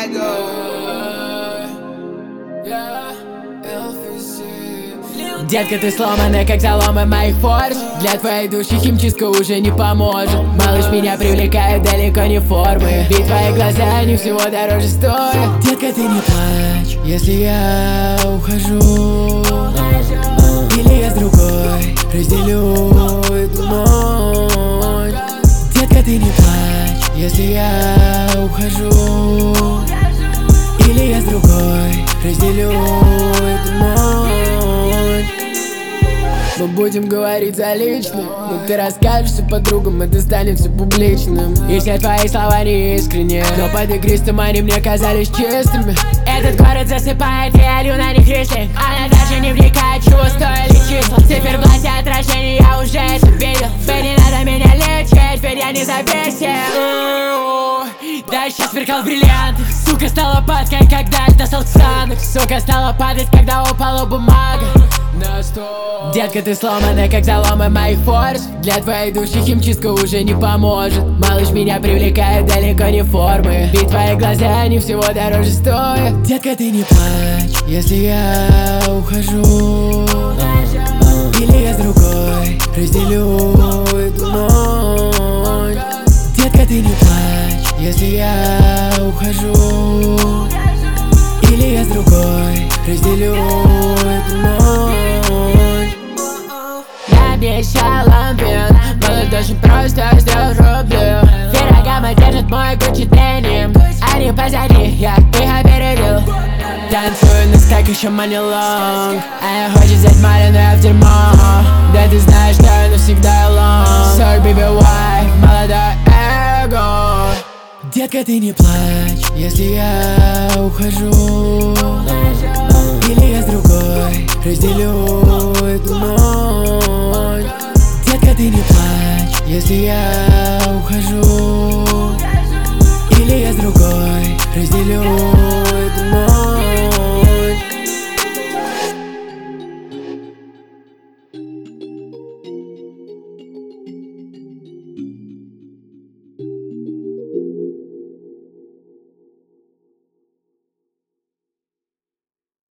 Детка, ты сломанная, как заломы моих форс. Для твоей души химчистка уже не поможет. Малыш, меня привлекает далеко не формы. Ведь твои глаза, они всего дороже стоят. Детка, ты не плачь, если я ухожу. Или я с другой разделю эту ночь. Детка, ты не плачь, если я ухожу. Или я с другой разделю эту ночь. Мы будем говорить за личным, но ты расскажешь все подругам, это станет все публичным. И все твои слова не искренние, но под игристым они мне казались чистыми. Этот город засыпает реалью на них рисling. Она даже не вникает, чего стоили числа. Циферблате отражений я уже это видел. Теперь не надо меня лечить, теперь я не завесил. Дальше сверкал бриллиант. Сука стала падкой, когда я достал ксанок. Сука стала падать, когда упала бумага. Детка, ты сломанная, как заломы моих форс. Для твоей души химчистка уже не поможет. Малыш, меня привлекает далеко не формы. Ведь твои глаза, они всего дороже стоят. Детка, ты не плачь, если я ухожу. Или я с другой разделю эту ночь. Детка, ты не плачь, если я ухожу. Или я с другой разделю эту ночь. Я обещал лампин, малыш, очень просто сделать рублю. Феррагама держит мой Гуччи деним. Они позади, я их опередил. Танцую на скайк, еще money long. Она хочет взять Марию, но я в дерьмо. Да ты знаешь, что я навсегда long. Sorry, baby, why? Молодое эго. Детка, ты не плачь, если я ухожу. Или я с другой разделю эту ночь. Детка, ты не плачь, если я ухожу. Или я с другой разделю